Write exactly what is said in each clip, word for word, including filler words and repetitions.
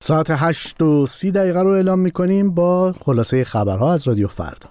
ساعت هشت و سی دقیقه رو اعلام میکنیم با خلاصه خبرها از رادیو فردا.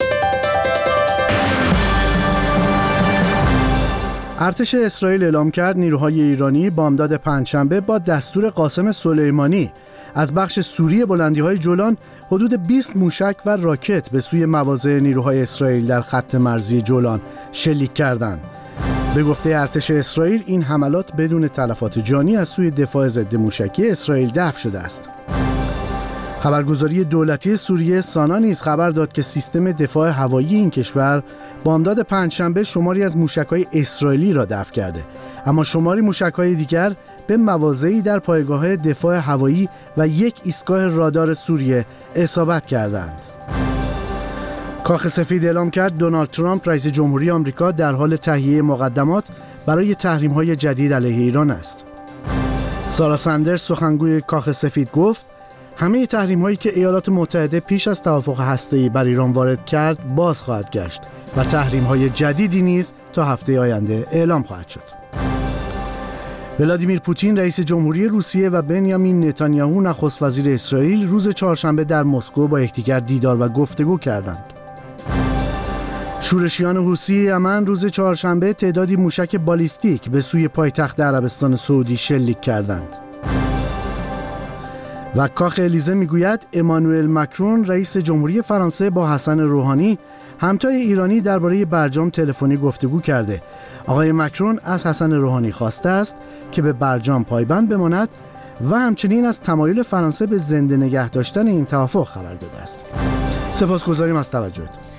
ارتش اسرائیل اعلام کرد نیروهای ایرانی بامداد پنجشنبه با دستور قاسم سلیمانی از بخش سوری بلندی‌های جولان حدود بیست موشک و راکت به سوی مواضع نیروهای اسرائیل در خط مرزی جولان شلیک کردند. به گفته ارتش اسرائیل این حملات بدون تلفات جانی از سوی دفاع ضد موشکی اسرائیل دفع شده است. خبرگزاری دولتی سوریه سانا نیز خبر داد که سیستم دفاع هوایی این کشور بامداد پنجشنبه شماری از موشک‌های اسرائیلی را دفع کرده، اما شماری موشک‌های دیگر به مواضعی در پایگاه دفاع هوایی و یک ایستگاه رادار سوریه اصابت کردند. کاخ سفید اعلام کرد دونالد ترامپ رئیس جمهوری آمریکا در حال تهیه مقدمات برای تحریم‌های جدید علیه ایران است. سارا سندرز سخنگوی کاخ سفید گفت همه تحریم‌هایی که ایالات متحده پیش از توافق هسته‌ای بر ایران وارد کرد باز خواهد گشت و تحریم‌های جدیدی نیز تا هفته آینده اعلام خواهد شد. ولادیمیر پوتین رئیس جمهوری روسیه و بنیامین نتانیاهو نخست وزیر اسرائیل روز چهارشنبه در مسکو با یکدیگر دیدار و گفتگو کردند. شورشیان حوثی یمن روز چهارشنبه تعدادی موشک بالیستیک به سوی پایتخت عربستان سعودی شلیک کردند. و کاخ الیزه میگوید امانوئل مکرون رئیس جمهوری فرانسه با حسن روحانی همتای ایرانی درباره برجام تلفنی گفتگو کرده. آقای مکرون از حسن روحانی خواسته است که به برجام پایبند بماند و همچنین از تمایل فرانسه به زنده نگه داشتن این توافق خبر داده است. سپاسگزاریم از توجهتون.